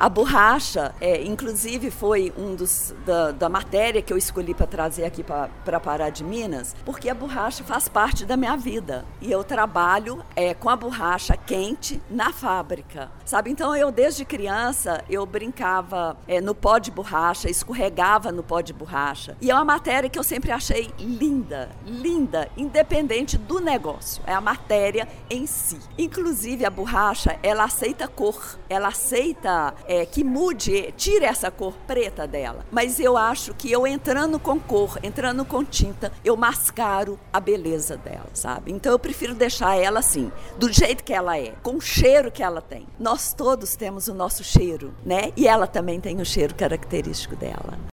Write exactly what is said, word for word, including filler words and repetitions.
A borracha, é, inclusive, foi um dos da, da matéria que eu escolhi para trazer aqui para Pará de Minas, porque a borracha faz parte da minha vida. E eu trabalho é, com a borracha quente na fábrica, sabe? Então, eu, desde criança, eu brincava é, no pó de borracha, escorregava no pó de borracha. E é uma matéria que eu sempre achei linda, linda, independente do negócio. É a matéria em si. Inclusive, a borracha, ela aceita cor, ela aceita é, que mude, tire essa cor preta dela. Mas eu acho que eu entrando com cor, entrando com tinta, eu mascaro a beleza dela, sabe? Então eu prefiro deixar ela assim, do jeito que ela é, com o cheiro que ela tem. Nós todos temos o nosso cheiro, né? E ela também tem o cheiro característico dela.